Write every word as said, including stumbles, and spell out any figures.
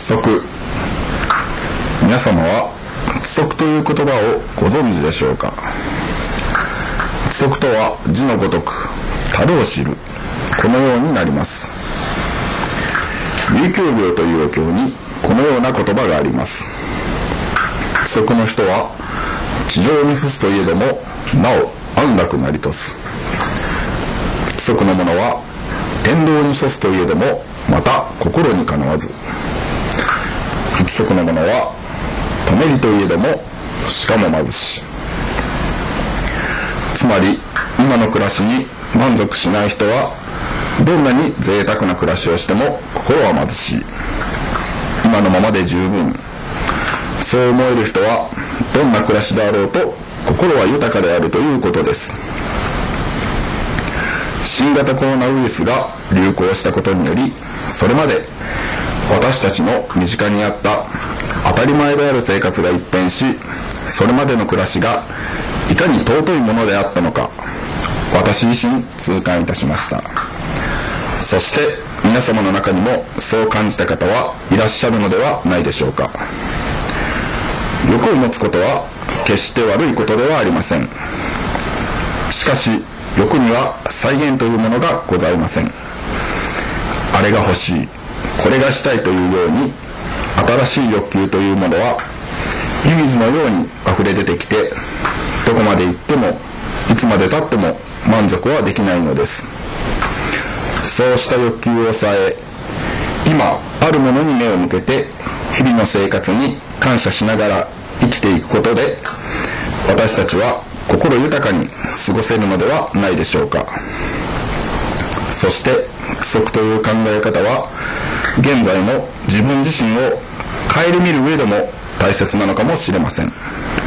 則。皆様は知足という言葉をご存知でしょうか。知足とは字のごとく樽を知る、このようになります。琉球廟というお経にこのような言葉があります。知足の人は地上に伏すといえどもなお安楽なりとす。知足の者は天道に処すといえどもまた心にかなわず。知足の者は止めりといえどもしかも貧し。つまり今の暮らしに満足しない人はどんなに贅沢な暮らしをしても心は貧しい。今のままで十分。そう思える人はどんな暮らしであろうと心は豊かであるということです。新型コロナウイルスが流行したことにより、それまで私たちの身近にあった当たり前である生活が一変し、それまでの暮らしがいかに尊いものであったのか、私自身痛感いたしました。そして皆様の中にもそう感じた方はいらっしゃるのではないでしょうか。欲を持つことは決して悪いことではありません。しかし欲には際限というものがございません。あれが欲しい、これがしたいというように、新しい欲求というものは湯水のように溢れ出てきて、どこまで行ってもいつまで経っても満足はできないのです。そうした欲求を抑え、今あるものに目を向けて日々の生活に感謝しながら生きていくことで、私たちは心豊かに過ごせるのではないでしょうか。そして知足という考え方は現在の自分自身を顧みる上でも大切なのかもしれません。